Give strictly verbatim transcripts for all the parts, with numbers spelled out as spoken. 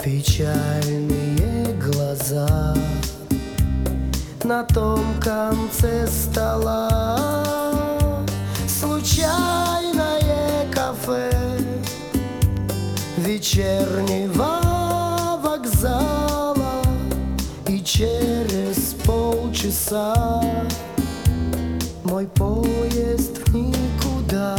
Печальные глаза на том конце стола, случайное кафе вечернего вокзала, и через полчаса мой поезд в никуда.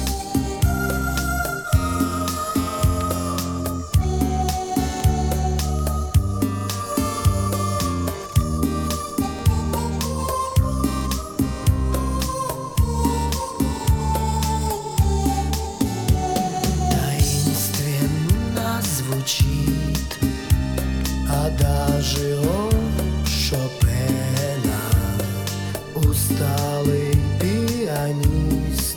Звучит адажио Шопена. Усталый пианист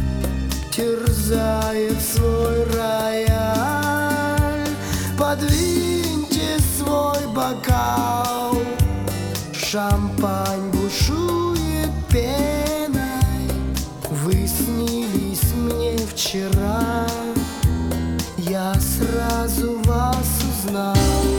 терзает свой рояль. Подвиньте свой бокал, шампань бушует пеной. Вы снились мне вчера, я сразу вас узнал.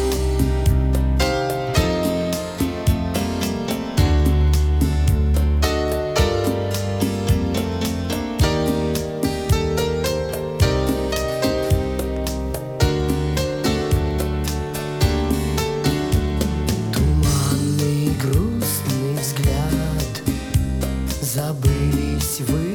Туманный грустный взгляд, забылись вы,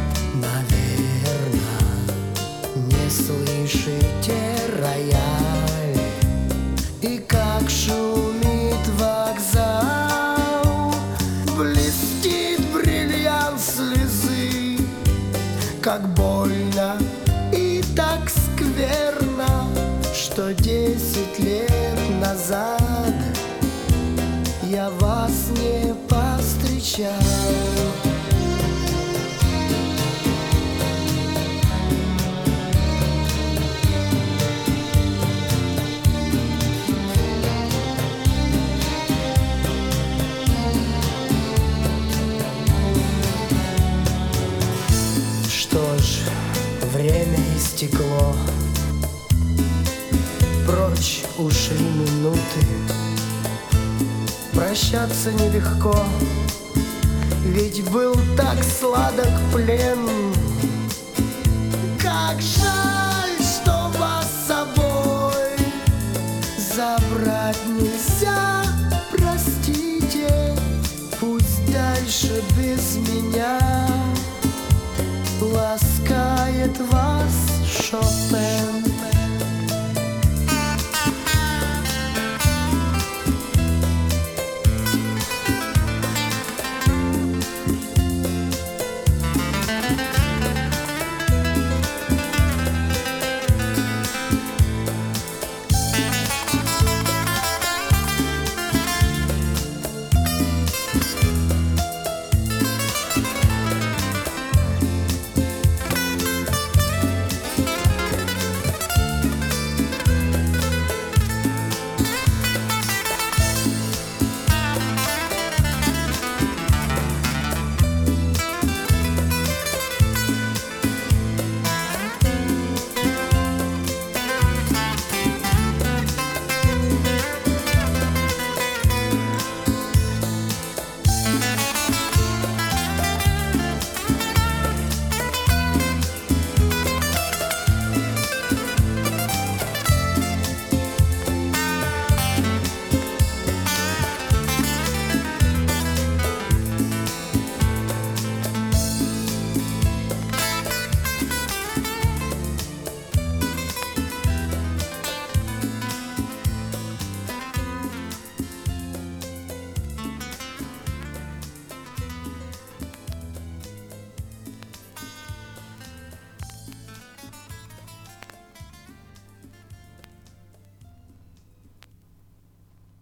не слышите рояль, и как шумит вокзал. Блестит бриллиант слезы, как больно и так скверно, что десять лет назад я вас не повстречал. Что ж, время истекло, прочь ушли минуты. Прощаться нелегко, ведь был так сладок плен. Как жаль, что вас с собой забрать нельзя. Простите, пусть дальше без меня ласкает вас Шопен.